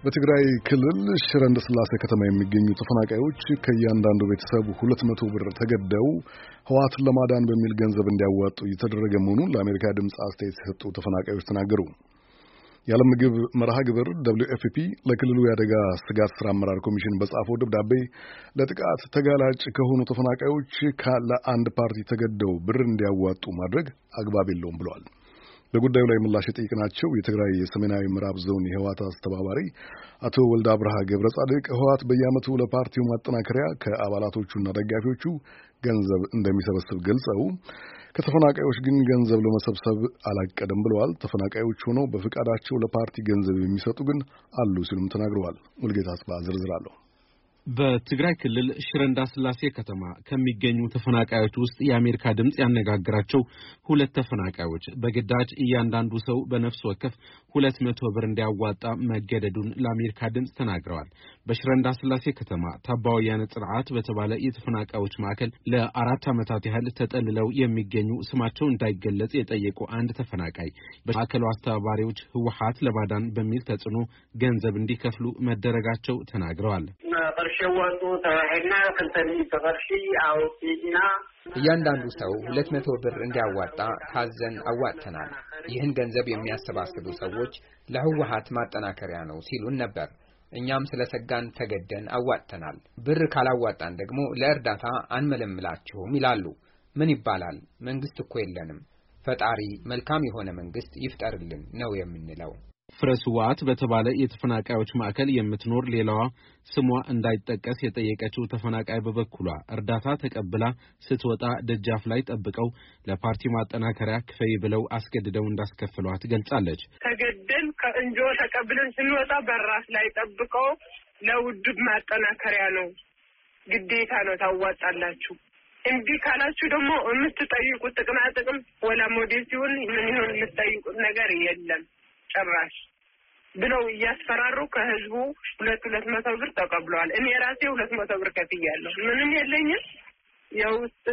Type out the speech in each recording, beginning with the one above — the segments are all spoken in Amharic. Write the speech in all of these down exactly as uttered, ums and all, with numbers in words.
በትግራይ ክልል ሽረ እንዳስላሴ ከተማ የሚገኙ ተፈናቃዮች ከእያንዳንዱ ቤተሰብ ሁለት መቶ ብር ተገደው ህወሓትን ለማዳን በሚል ገንዘብ እንዲያዋጡ እየተደረገ መሆኑን ለአሜሪካ ድምፅ አስተያየት የሰጡ ተፈናቃዮች ተናገሩ። የዓለም ምግብ መርሃ ግብር ደብሊው ኤፍ ፒ ለክልሉ የአደጋ ስጋት ስራ አመራር ኮሚሽን በጻፈው ደብዳቤ ለጥቃት ተጋላጭ ከሆኑ ተፈናቃዮች ለአንድ ፓርቲ ተገደው ብር እንዲያዋጡ ማድረግ አግባብ የለውም ብለዋል። በጉዳዩ ላይ ምላሽ የጠየቅናቸው የትግራይ የሰሜናዊ ምዕራብ ዞን የህወሓት አስተባባሪ አቶ ወልደ አብርሃ ገብረ ጻድቅ ህወሓት በየዓመቱ ለፓርቲው ማጠናከሪያ ከአባላቶቹና ደጋፊዎቹ ገንዘብ እንደሚሰበስብ ገልጸው ከተፈናቃዮች ግን ገንዘብ ለመሰብሰብ አላቀደም ብለዋል። ተፈናቃዮች ሆነው በፍቃዳቸው ለፓርቲ ገንዘብ የሚሰጡ ግን አሉ ሲሉም ተናግረዋል። ሙልጌታ አስባ ዝርዝር አለው። በትግራይ ክልል ሽረ እንዳስላሴ ከተማ ከሚገኙ ተፈናቃዮች ውስጥ የአሜሪካ ድምጽ ያነጋገራቸው ሁለት ተፈናቃዮች በግዳጅ እያንዳንዱ ሰው በነፍስ ወከፍ ሁለት መቶ ብር እንዲያዋጣ መገደዱን ለአሜሪካ ድምጽ ተናግረዋል። በሽረ እንዳስላሴ ከተማ ታባውያን ጽርዓት በተባለ የተፈናቃዮች ማዕከል ለአራት ዓመታት ያህል ተጠልለው የሚገኙ ስማቸው እንዳይገለጽ የጠየቁ አንድ ተፈናቃይ በማዕከሉ አስተባባሪዎች ህወሓት ለማዳን በሚል ተጽዕኖ ገንዘብ እንዲከፍሉ መደረጋቸው ተናግረዋል። ቀርሸዋቱ ተዋህና ከንተኒ ተፈርሺ አውጪና እያንዳንዱ ሰው ሁለት መቶ ብር እንዲያዋጣ ታዘን አዋጥተናል። ይህን ገንዘብ የሚያሰባስቡ ሰዎች ለህወሓት ማጠናከሪያ ነው ሲሉን ነበር። እኛም ስለሰጋን ተገደን አዋጥተናል። ብር ካላዋጣን ደግሞ ለእርዳታ አንመለምላችሁም ይላሉ። ምን ይባላል? መንግስት እኮ የለንም። ፈጣሪ መልካም የሆነ መንግስት ይፍጠርልን ነው የምንለው። ፍረስዋት በተባለ የተፈናቃዮች ማዕከል የምትኖር ሌላዋ ስሟ እንዳይጠቀስ የጠየቀችው ተፈናቃይ በበኩሏ እርዳታ ተቀብላ ስትወጣ ደጃፍ ላይ ጠብቀው ለፓርቲ ማጠናከሪያ ክፈይ ብለው አስገድደው እንዳስከፍሏት ገልጻለች። ተገደል ከእንጆ ተቀብለን ስንወጣ በራስ ላይ ጠብቀው ለውድብ ማጠናከሪያ ነው ግዴታ ነው ታዋጣላችሁ፣ እንዲህ ካላችሁ ደግሞ የምትጠይቁት ጥቅማ ጥቅም ወላ ሞዴል ሲሆን ምን ይሆን የምትጠይቁት ነገር የለም ጨራሽ ብለው እያስፈራሩ ከህዝቡ ሁለት ሁለት መቶ ብር ተቀብለዋል። እኔ ራሴ ሁለት መቶ ብር ከፍያለሁ። ምንም የለኝም፣ ያው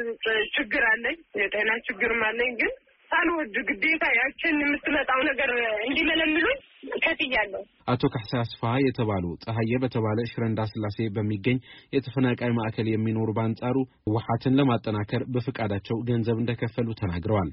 ችግር አለኝ፣ የጤና ችግርም አለኝ። ግን ሳልወድ ግዴታ ያችን የምትመጣው ነገር እንዲመለምሉኝ ከፍያለሁ። አቶ ካህሳ አስፋ የተባሉ ፀሐየ በተባለ ሽረ እንዳስላሴ በሚገኝ የተፈናቃይ ማዕከል የሚኖሩ ባንጻሩ ህወሓትን ለማጠናከር በፍቃዳቸው ገንዘብ እንደከፈሉ ተናግረዋል።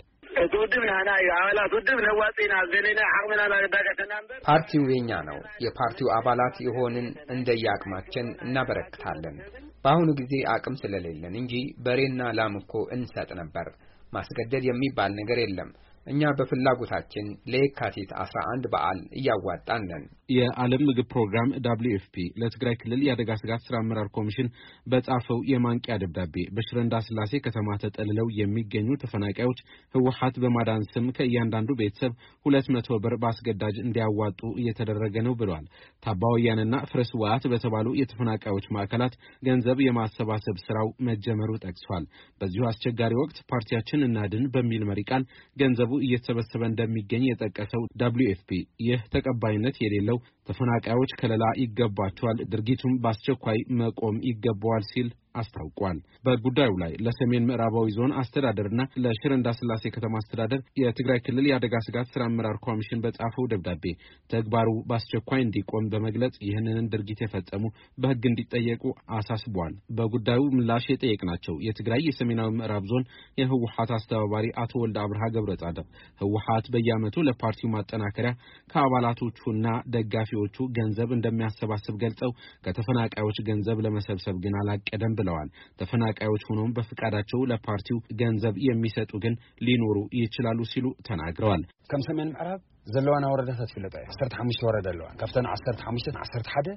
ፓርቲው የኛ ነው። የፓርቲው አባላት የሆንን እንደየአቅማችን እናበረክታለን። በአሁኑ ጊዜ አቅም ስለሌለን እንጂ በሬና ላም እኮ እንሰጥ ነበር። ማስገደድ የሚባል ነገር የለም። እኛ በፍላጎታችን ለየካቲት አስራ አንድ በዓል እያዋጣን ነን። የዓለም ምግብ ፕሮግራም ደብሊው ኤፍ ፒ ለትግራይ ክልል የአደጋ ስጋት ስራ አመራር ኮሚሽን በጻፈው የማንቂያ ደብዳቤ በሽረ እንዳስላሴ ከተማ ተጠልለው የሚገኙ ተፈናቃዮች ህወሓት በማዳን ስም ከእያንዳንዱ ቤተሰብ ሁለት መቶ ብር በአስገዳጅ እንዲያዋጡ እየተደረገ ነው ብለዋል። ታባውያንና ፍረስዋት በተባሉ የተፈናቃዮች ማዕከላት ገንዘብ የማሰባሰብ ስራው መጀመሩ ጠቅሷል። በዚሁ አስቸጋሪ ወቅት ፓርቲያችን እናድን በሚል መሪ ቃል ገንዘቡ እየተሰበሰበ እንደሚገኝ የጠቀሰው ደብሊው ኤፍ ፒ ይህ ተቀባይነት የሌለው ተፈናቃዮች ከለላ ይገባቸዋል፣ ድርጊቱም በአስቸኳይ መቆም ይገባዋል ሲል አስታውቋል። በጉዳዩ ላይ ለሰሜን ምዕራባዊ ዞን አስተዳደርና ለሽረ እንዳስላሴ ከተማ አስተዳደር የትግራይ ክልል የአደጋ ስጋት ስራ አመራር ኮሚሽን በጻፈው ደብዳቤ ተግባሩ በአስቸኳይ እንዲቆም በመግለጽ ይህንን ድርጊት የፈጸሙ በህግ እንዲጠየቁ አሳስቧል። በጉዳዩ ምላሽ የጠየቅናቸው የትግራይ የሰሜናዊ ምዕራብ ዞን የህወሓት አስተባባሪ አቶ ወልደ አብርሃ ገብረ ጻድቅ ህወሓት በየዓመቱ ለፓርቲው ማጠናከሪያ ከአባላቶቹና ደጋፊዎቹ ገንዘብ እንደሚያሰባስብ ገልጸው ከተፈናቃዮች ገንዘብ ለመሰብሰብ ግን አላቀደም ብለዋል። ተፈናቃዮች ሆኖም በፍቃዳቸው ለፓርቲው ገንዘብ የሚሰጡ ግን ሊኖሩ ይችላሉ ሲሉ ተናግረዋል። ከም ሰሜን ምዕራብ ዘለዋና ወረዳታት ፍለጣ አስራ አምስት ወረዳ አለዋን ከፍተን አስራ አምስት አስራ አንድ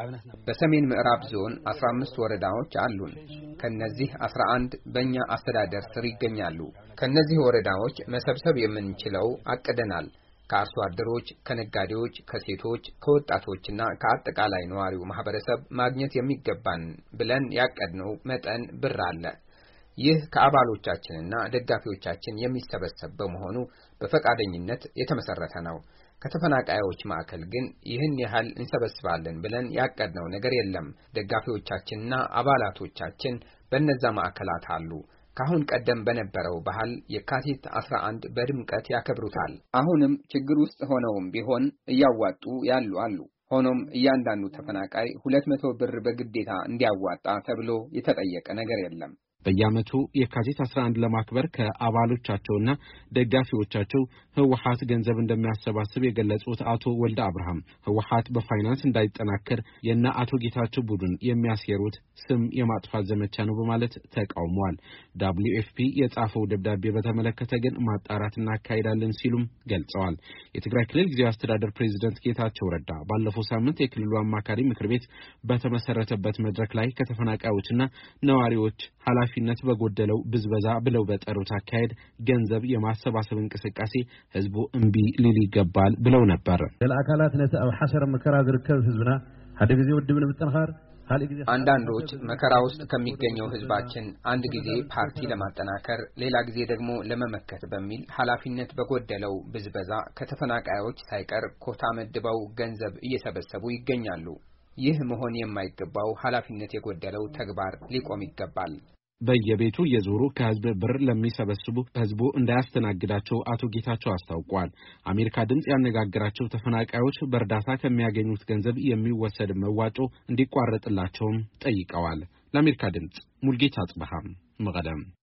በሰሜን ምዕራብ ዞን አስራ አምስት ወረዳዎች አሉን። ከነዚህ አስራ አንድ በእኛ አስተዳደር ስር ይገኛሉ። ከነዚህ ወረዳዎች መሰብሰብ የምንችለው አቅደናል። ከአርሶ አደሮች፣ ከነጋዴዎች፣ ከሴቶች፣ ከወጣቶችና ከአጠቃላይ ነዋሪው ማህበረሰብ ማግኘት የሚገባን ብለን ያቀድነው መጠን ብር አለ። ይህ ከአባሎቻችንና ደጋፊዎቻችን የሚሰበሰብ በመሆኑ በፈቃደኝነት የተመሰረተ ነው። ከተፈናቃዮች ማዕከል ግን ይህን ያህል እንሰበስባለን ብለን ያቀድነው ነገር የለም። ደጋፊዎቻችንና አባላቶቻችን በእነዛ ማዕከላት አሉ። ካሁን ቀደም በነበረው ባህል የካቲት አስራ አንድ በድምቀት ያከብሩታል። አሁንም ችግር ውስጥ ሆነውም ቢሆን እያዋጡ ያሉ አሉ። ሆኖም እያንዳንዱ ተፈናቃይ ሁለት መቶ ብር በግዴታ እንዲያዋጣ ተብሎ የተጠየቀ ነገር የለም። በየዓመቱ የካቲት አስራ አንድ ለማክበር ከአባሎቻቸውና ደጋፊዎቻቸው ህወሓት ገንዘብ እንደሚያሰባስብ የገለጹት አቶ ወልደ አብርሃም ህወሓት በፋይናንስ እንዳይጠናከር የና አቶ ጌታቸው ቡድን የሚያስየሩት ስም የማጥፋት ዘመቻ ነው በማለት ተቃውመዋል። ደብሊው ኤፍ ፒ የጻፈው ደብዳቤ በተመለከተ ግን ማጣራት እናካሂዳለን ሲሉም ገልጸዋል። የትግራይ ክልል ጊዜያዊ አስተዳደር ፕሬዝዳንት ጌታቸው ረዳ ባለፈው ሳምንት የክልሉ አማካሪ ምክር ቤት በተመሰረተበት መድረክ ላይ ከተፈናቃዮችና ነዋሪዎች ኃላፊነት በጎደለው ብዝበዛ ብለው በጠሩት አካሄድ ገንዘብ የማሰባሰብ እንቅስቃሴ ህዝቡ እምቢ ሊል ይገባል ብለው ነበር። ለአካላት ነተው ሐሰረ መከራ ዝርከብ ህዝብና ሀደ ጊዜ ወድብን ብትንኻር አንዳንዶች መከራ ውስጥ ከሚገኘው ህዝባችን አንድ ጊዜ ፓርቲ ለማጠናከር ሌላ ጊዜ ደግሞ ለመመከት በሚል ኃላፊነት በጎደለው ብዝበዛ ከተፈናቃዮች ሳይቀር ኮታ መድበው ገንዘብ እየሰበሰቡ ይገኛሉ። ይህ መሆን የማይገባው ኃላፊነት የጎደለው ተግባር ሊቆም ይገባል። በየቤቱ የዞሩ ከህዝብ ብር ለሚሰበስቡ ህዝቡ እንዳያስተናግዳቸው አቶ ጌታቸው አስታውቋል። አሜሪካ ድምጽ ያነጋገራቸው ተፈናቃዮች በእርዳታ ከሚያገኙት ገንዘብ የሚወሰድ መዋጮ እንዲቋረጥላቸውም ጠይቀዋል። ለአሜሪካ ድምጽ ሙልጌታ ጽበሃም መቀለም